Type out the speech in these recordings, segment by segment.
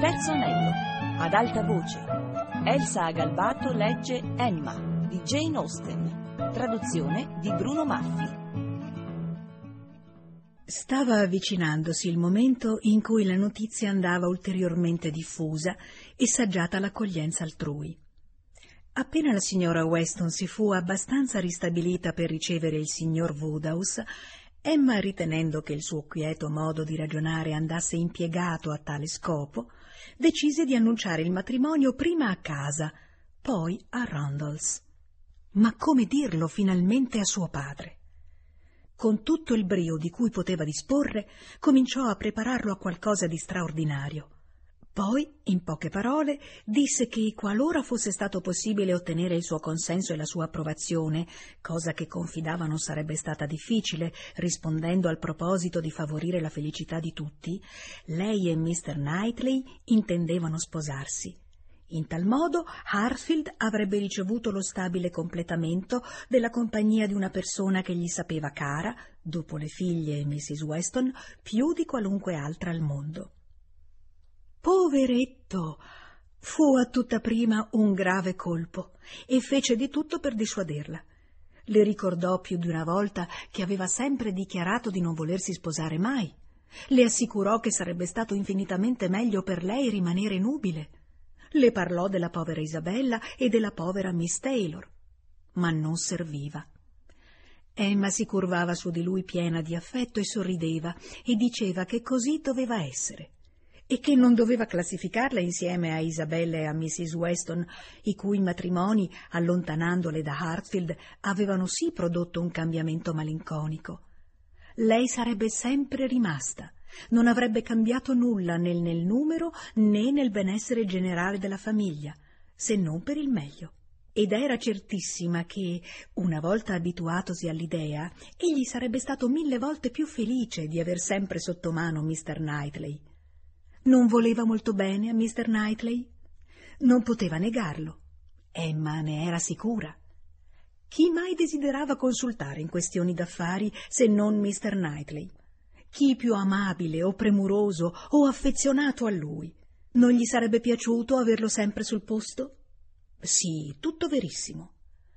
Terzo anello. Ad alta voce. Elsa Agalbato legge Emma di Jane Austen. Traduzione di Bruno Maffi. Stava avvicinandosi il momento in cui la notizia andava ulteriormente diffusa e saggiata l'accoglienza altrui. Appena la signora Weston si fu abbastanza ristabilita per ricevere il signor Woodhouse, Emma, ritenendo che il suo quieto modo di ragionare andasse impiegato a tale scopo, decise di annunciare il matrimonio prima a casa, poi a Randalls. Ma come dirlo finalmente a suo padre? Con tutto il brio di cui poteva disporre, cominciò a prepararlo a qualcosa di straordinario. Poi, in poche parole, disse che qualora fosse stato possibile ottenere il suo consenso e la sua approvazione, cosa che confidava non sarebbe stata difficile, rispondendo al proposito di favorire la felicità di tutti, lei e Mr. Knightley intendevano sposarsi. In tal modo Hartfield avrebbe ricevuto lo stabile completamento della compagnia di una persona che gli sapeva cara, dopo le figlie e Mrs. Weston, più di qualunque altra al mondo. Poveretto! Fu a tutta prima un grave colpo e fece di tutto per dissuaderla. Le ricordò più di una volta che aveva sempre dichiarato di non volersi sposare mai. Le assicurò che sarebbe stato infinitamente meglio per lei rimanere nubile. Le parlò della povera Isabella e della povera Miss Taylor, ma non serviva. Emma si curvava su di lui piena di affetto e sorrideva e diceva che così doveva essere e che non doveva classificarla insieme a Isabella e a Mrs. Weston, i cui matrimoni, allontanandole da Hartfield, avevano sì prodotto un cambiamento malinconico. Lei sarebbe sempre rimasta. Non avrebbe cambiato nulla né nel numero né nel benessere generale della famiglia, se non per il meglio. Ed era certissima che, una volta abituatosi all'idea, egli sarebbe stato 1000 volte più felice di aver sempre sotto mano Mr. Knightley. Non voleva molto bene a Mr. Knightley? Non poteva negarlo. Emma ne era sicura. Chi mai desiderava consultare in questioni d'affari se non Mr. Knightley? Chi più amabile o premuroso o affezionato a lui? Non gli sarebbe piaciuto averlo sempre sul posto? Sì, tutto verissimo.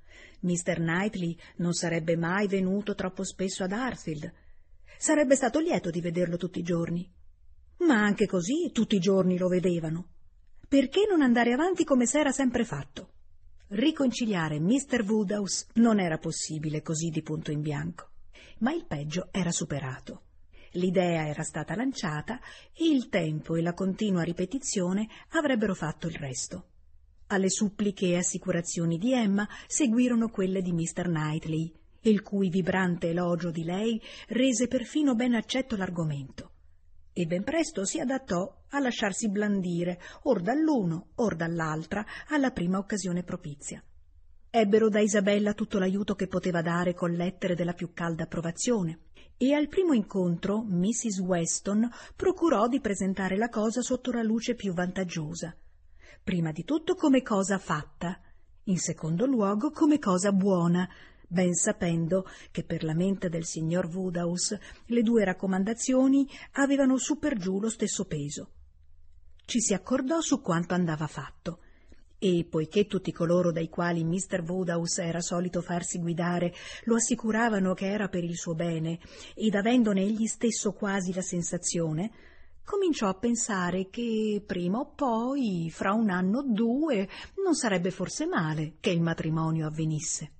Mr. Knightley non sarebbe mai venuto troppo spesso ad Hartfield. Sarebbe stato lieto di vederlo tutti i giorni. Ma anche così tutti i giorni lo vedevano. Perché non andare avanti come s'era sempre fatto? Riconciliare Mr. Woodhouse non era possibile così di punto in bianco. Ma il peggio era superato. L'idea era stata lanciata e il tempo e la continua ripetizione avrebbero fatto il resto. Alle suppliche e assicurazioni di Emma seguirono quelle di Mr. Knightley, il cui vibrante elogio di lei rese perfino ben accetto l'argomento. E ben presto si adattò a lasciarsi blandire, or dall'uno, or dall'altra, alla prima occasione propizia. Ebbero da Isabella tutto l'aiuto che poteva dare con lettere della più calda approvazione, e al primo incontro Mrs. Weston procurò di presentare la cosa sotto la luce più vantaggiosa. Prima di tutto come cosa fatta, in secondo luogo come cosa buona, ben sapendo che per la mente del signor Woodhouse le due raccomandazioni avevano su per giù lo stesso peso. Ci si accordò su quanto andava fatto, e poiché tutti coloro dai quali Mr. Woodhouse era solito farsi guidare lo assicuravano che era per il suo bene, ed avendone egli stesso quasi la sensazione, cominciò a pensare che prima o poi, fra 1 anno o 2, non sarebbe forse male che il matrimonio avvenisse.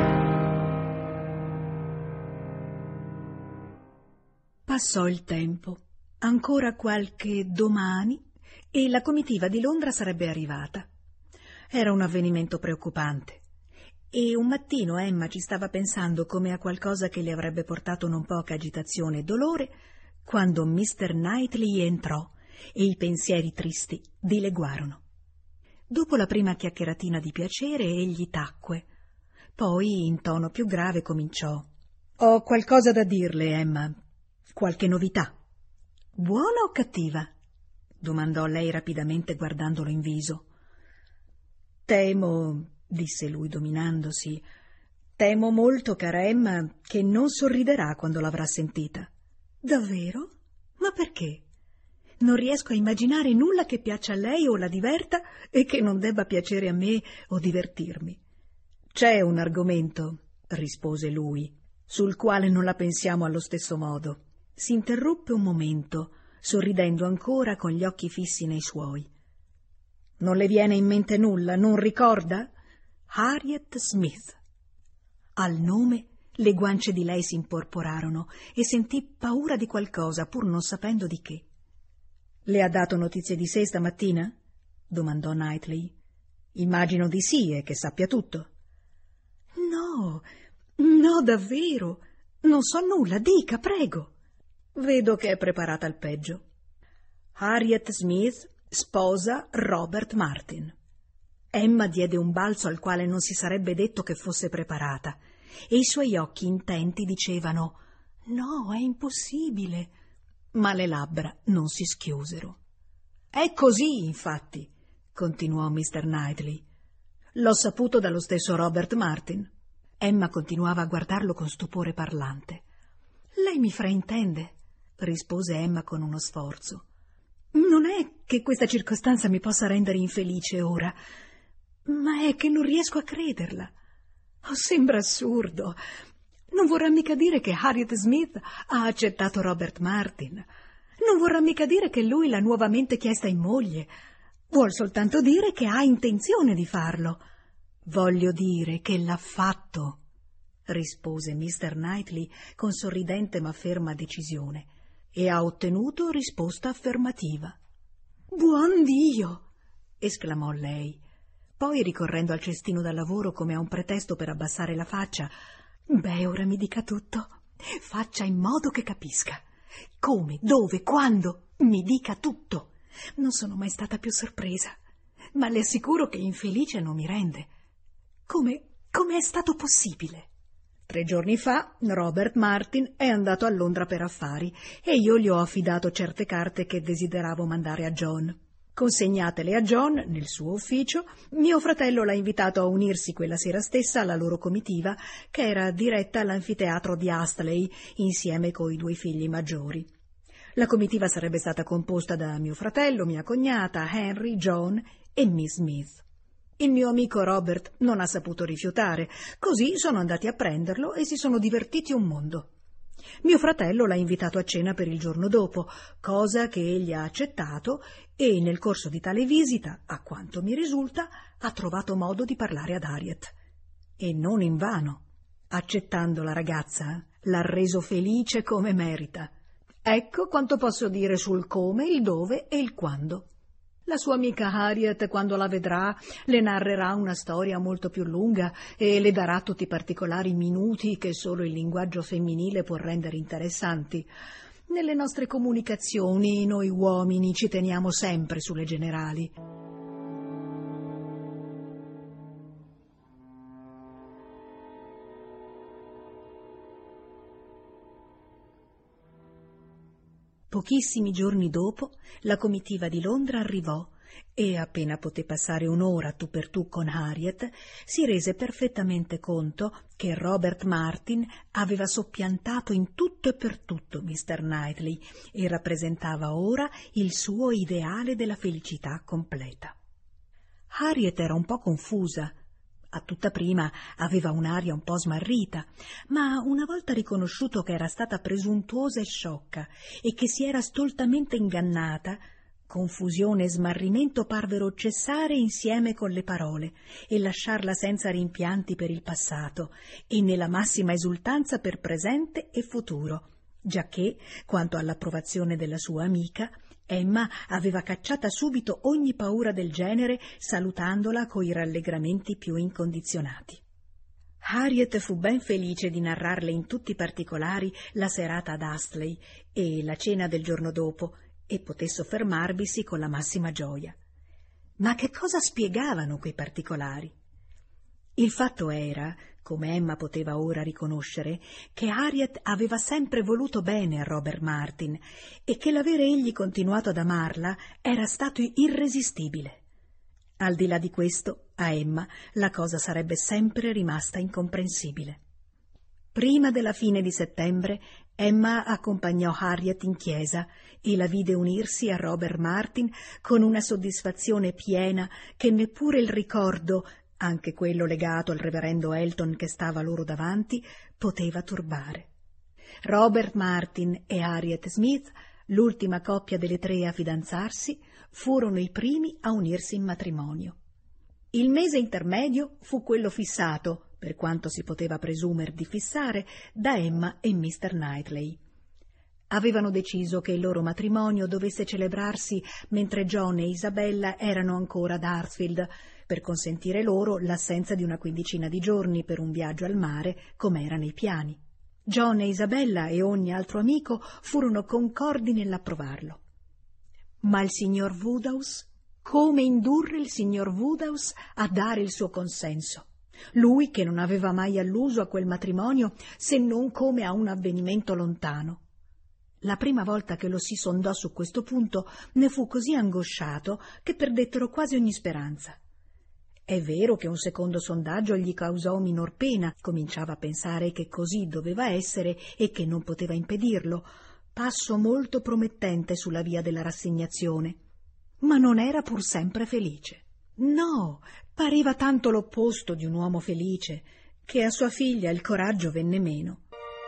Passò il tempo, ancora qualche domani, e la comitiva di Londra sarebbe arrivata. Era un avvenimento preoccupante, e un mattino Emma ci stava pensando come a qualcosa che le avrebbe portato non poca agitazione e dolore, quando Mr. Knightley entrò e i pensieri tristi dileguarono. Dopo la prima chiacchieratina di piacere egli tacque, poi in tono più grave cominciò: «Ho qualcosa da dirle, Emma, qualche novità». «Buona o cattiva?» domandò lei rapidamente guardandolo in viso. «Temo», disse lui dominandosi, «temo molto, cara Emma, che non sorriderà quando l'avrà sentita». «Davvero? Ma perché?» Non riesco a immaginare nulla che piaccia a lei o la diverta e che non debba piacere a me o divertirmi. C'è un argomento, rispose lui, sul quale non la pensiamo allo stesso modo. Si interruppe un momento, sorridendo ancora con gli occhi fissi nei suoi. Non le viene in mente nulla, non ricorda? Harriet Smith. Al nome le guance di lei si imporporarono e sentì paura di qualcosa, pur non sapendo di che. Le ha dato notizie di sé stamattina? Domandò Knightley. Immagino di sì e che sappia tutto. No, davvero. Non so nulla, dica, prego. Vedo che è preparata al peggio. Harriet Smith sposa Robert Martin. Emma diede un balzo al quale non si sarebbe detto che fosse preparata, e i suoi occhi intenti dicevano «No, è impossibile», ma le labbra non si schiusero. «È così, infatti», continuò Mr. Knightley. «L'ho saputo dallo stesso Robert Martin». Emma continuava a guardarlo con stupore parlante. «Lei mi fraintende», rispose Emma con uno sforzo. «Non è che questa circostanza mi possa rendere infelice ora, ma è che non riesco a crederla. Oh, sembra assurdo. Non vorrà mica dire che Harriet Smith ha accettato Robert Martin. Non vorrà mica dire che lui l'ha nuovamente chiesta in moglie. Vuol soltanto dire che ha intenzione di farlo». «Voglio dire che l'ha fatto», rispose Mr. Knightley con sorridente ma ferma decisione, e ha ottenuto risposta affermativa. «Buon Dio!» esclamò lei. Poi, ricorrendo al cestino da lavoro come a un pretesto per abbassare la faccia, «Beh, ora mi dica tutto. Faccia in modo che capisca. Come, dove, quando? Mi dica tutto. Non sono mai stata più sorpresa, ma le assicuro che infelice non mi rende. Come è stato possibile?» 3 giorni fa Robert Martin è andato a Londra per affari e io gli ho affidato certe carte che desideravo mandare a John. Consegnatele a John nel suo ufficio, mio fratello l'ha invitato a unirsi quella sera stessa alla loro comitiva, che era diretta all'anfiteatro di Astley insieme coi 2 figli maggiori. La comitiva sarebbe stata composta da mio fratello, mia cognata, Henry, John e Miss Smith. Il mio amico Robert non ha saputo rifiutare, così sono andati a prenderlo e si sono divertiti un mondo. Mio fratello l'ha invitato a cena per il giorno dopo, cosa che egli ha accettato, e nel corso di tale visita, a quanto mi risulta, ha trovato modo di parlare ad Harriet. E non invano. Accettando la ragazza, l'ha reso felice come merita. Ecco quanto posso dire sul come, il dove e il quando. La sua amica Harriet, quando la vedrà, le narrerà una storia molto più lunga e le darà tutti i particolari minuti che solo il linguaggio femminile può rendere interessanti. Nelle nostre comunicazioni noi uomini ci teniamo sempre sulle generali. Pochissimi giorni dopo la comitiva di Londra arrivò e, appena poté passare un'ora tu per tu con Harriet, si rese perfettamente conto che Robert Martin aveva soppiantato in tutto e per tutto Mr. Knightley e rappresentava ora il suo ideale della felicità completa. Harriet era un po' confusa. A tutta prima aveva un'aria un po' smarrita, ma una volta riconosciuto che era stata presuntuosa e sciocca e che si era stoltamente ingannata, confusione e smarrimento parvero cessare insieme con le parole e lasciarla senza rimpianti per il passato e nella massima esultanza per presente e futuro, giacché, quanto all'approvazione della sua amica, Emma aveva cacciata subito ogni paura del genere, salutandola coi rallegramenti più incondizionati. Harriet fu ben felice di narrarle in tutti i particolari la serata ad Astley e la cena del giorno dopo, e poté soffermarvisi con la massima gioia. Ma che cosa spiegavano quei particolari? Il fatto era, come Emma poteva ora riconoscere, che Harriet aveva sempre voluto bene a Robert Martin e che l'avere egli continuato ad amarla era stato irresistibile. Al di là di questo, a Emma la cosa sarebbe sempre rimasta incomprensibile. Prima della fine di settembre, Emma accompagnò Harriet in chiesa e la vide unirsi a Robert Martin con una soddisfazione piena che neppure il ricordo, anche quello legato al reverendo Elton che stava loro davanti, poteva turbare. Robert Martin e Harriet Smith, l'ultima coppia delle 3 a fidanzarsi, furono i primi a unirsi in matrimonio. Il mese intermedio fu quello fissato, per quanto si poteva presumere di fissare, da Emma e Mr. Knightley. Avevano deciso che il loro matrimonio dovesse celebrarsi mentre John e Isabella erano ancora ad Hartfield, per consentire loro l'assenza di una 15 di giorni per un viaggio al mare, come era nei piani. John e Isabella e ogni altro amico furono concordi nell'approvarlo. Ma il signor Woodhouse? Come indurre il signor Woodhouse a dare il suo consenso? Lui che non aveva mai alluso a quel matrimonio se non come a un avvenimento lontano. La prima volta che lo si sondò su questo punto ne fu così angosciato che perdettero quasi ogni speranza. È vero che un secondo sondaggio gli causò minor pena, cominciava a pensare che così doveva essere e che non poteva impedirlo, passo molto promettente sulla via della rassegnazione, ma non era pur sempre felice. No, pareva tanto l'opposto di un uomo felice, che a sua figlia il coraggio venne meno.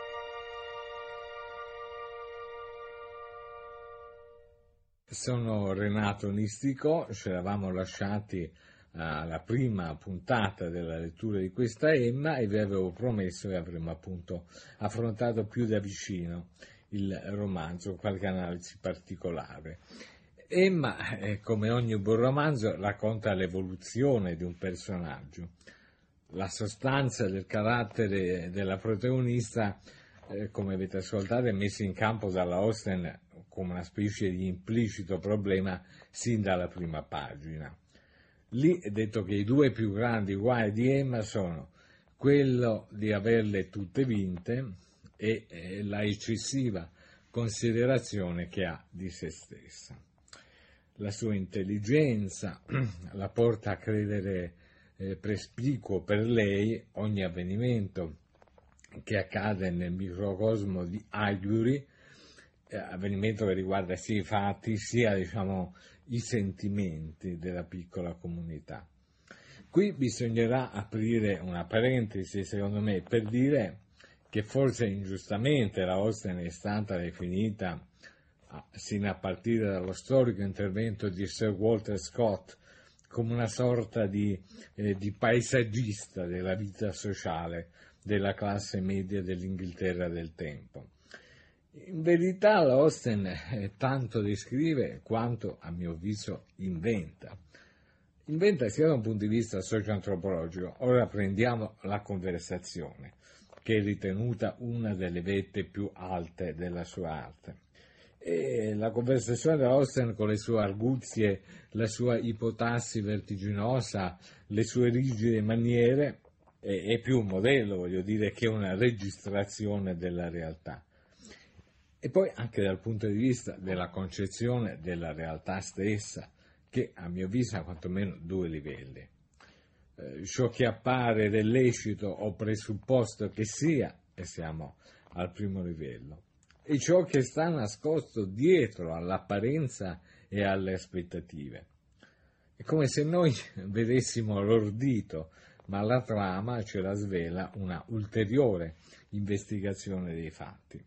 Sono Renato Nistico, ci eravamo lasciati alla prima puntata della lettura di questa Emma e vi avevo promesso che avremmo appunto affrontato più da vicino il romanzo, qualche analisi particolare. Emma, come ogni buon romanzo, racconta l'evoluzione di un personaggio. La sostanza del carattere della protagonista, come avete ascoltato, è messa in campo dalla Austen come una specie di implicito problema sin dalla prima pagina. Lì è detto che i 2 più grandi guai di Emma sono quello di averle tutte vinte e la eccessiva considerazione che ha di se stessa. La sua intelligenza la porta a credere prespicuo per lei ogni avvenimento che accade nel microcosmo di Highbury, avvenimento che riguarda sia i fatti sia i sentimenti della piccola comunità. Qui bisognerà aprire una parentesi, secondo me, per dire che forse ingiustamente la Austen è stata definita, sino a partire dallo storico intervento di Sir Walter Scott, come una sorta di paesaggista della vita sociale della classe media dell'Inghilterra del tempo. In verità la Austen tanto descrive quanto, a mio avviso, inventa. Inventa sia da un punto di vista socio-antropologico. Ora prendiamo la conversazione, che è ritenuta una delle vette più alte della sua arte. E la conversazione della Austen, con le sue arguzie, la sua ipotassi vertiginosa, le sue rigide maniere, è più un modello, voglio dire, che una registrazione della realtà. E poi anche dal punto di vista della concezione della realtà stessa, che a mio avviso ha quantomeno 2 livelli. Ciò che appare del lecito o presupposto che sia, e siamo al primo livello, e ciò che sta nascosto dietro all'apparenza e alle aspettative. È come se noi vedessimo l'ordito, ma la trama ce la svela una ulteriore investigazione dei fatti.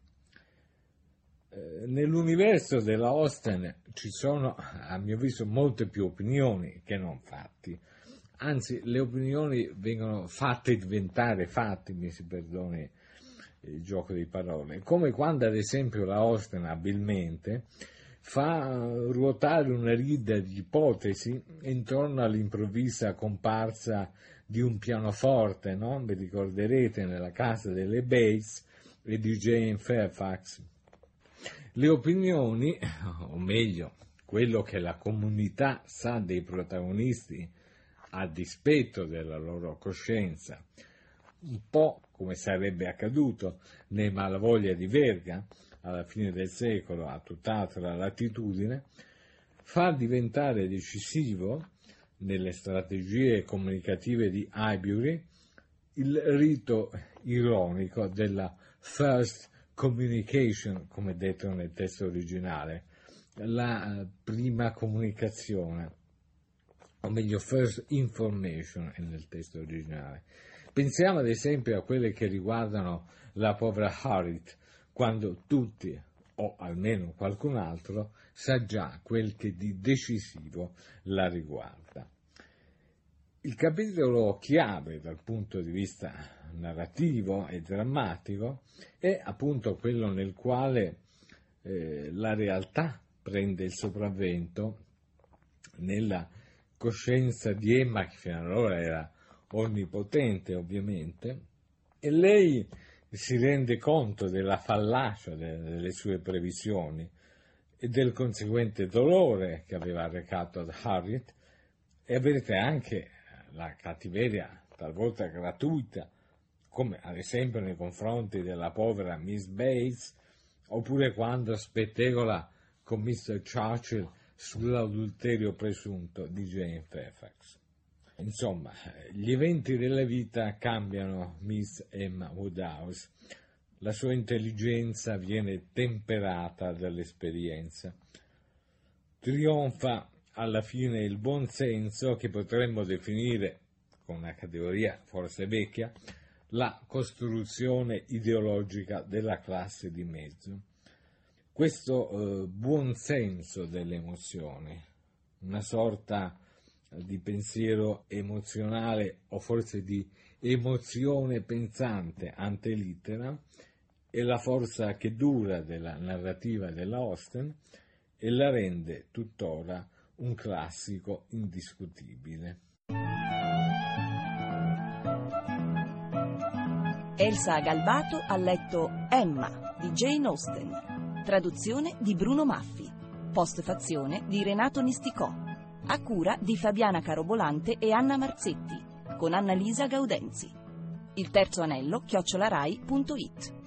Nell'universo della Austen ci sono, a mio avviso, molte più opinioni che non fatti. Anzi, le opinioni vengono fatte diventare fatti, mi si perdoni il gioco di parole, come quando ad esempio la Austen abilmente fa ruotare una rida di ipotesi intorno all'improvvisa comparsa di un pianoforte, no? Vi ricorderete, nella casa delle Bates e di Jane Fairfax. Le opinioni, o meglio, quello che la comunità sa dei protagonisti a dispetto della loro coscienza, un po' come sarebbe accaduto nei Malavoglia di Verga alla fine del secolo, a tutt'altra latitudine, fa diventare decisivo nelle strategie comunicative di Highbury il rito ironico della first communication, come detto nel testo originale, la prima comunicazione, o meglio first information nel testo originale. Pensiamo ad esempio a quelle che riguardano la povera Harriet, quando tutti, o almeno qualcun altro, sa già quel che di decisivo la riguarda. Il capitolo chiave dal punto di vista narrativo e drammatico è appunto quello nel quale la realtà prende il sopravvento nella coscienza di Emma, che fino ad allora era onnipotente ovviamente, e lei si rende conto della fallacia delle sue previsioni e del conseguente dolore che aveva arrecato ad Harriet, e avete anche la cattiveria talvolta gratuita, come ad esempio nei confronti della povera Miss Bates, oppure quando spettegola con Mr. Churchill sull'adulterio presunto di Jane Fairfax. Insomma, gli eventi della vita cambiano Miss Emma Woodhouse. La sua intelligenza viene temperata dall'esperienza. Trionfa alla fine il buon senso, che potremmo definire, con una categoria forse vecchia, la costruzione ideologica della classe di mezzo. Questo buon senso delle emozioni, una sorta di pensiero emozionale o forse di emozione pensante ante litteram, è la forza che dura della narrativa della Austen e la rende tuttora un classico indiscutibile. Elsa Galbato ha letto Emma di Jane Austen, traduzione di Bruno Maffi, postfazione di Renato Nisticò, a cura di Fabiana Carobolante e Anna Marzetti, con Annalisa Gaudenzi. Il terzo anello @rai.it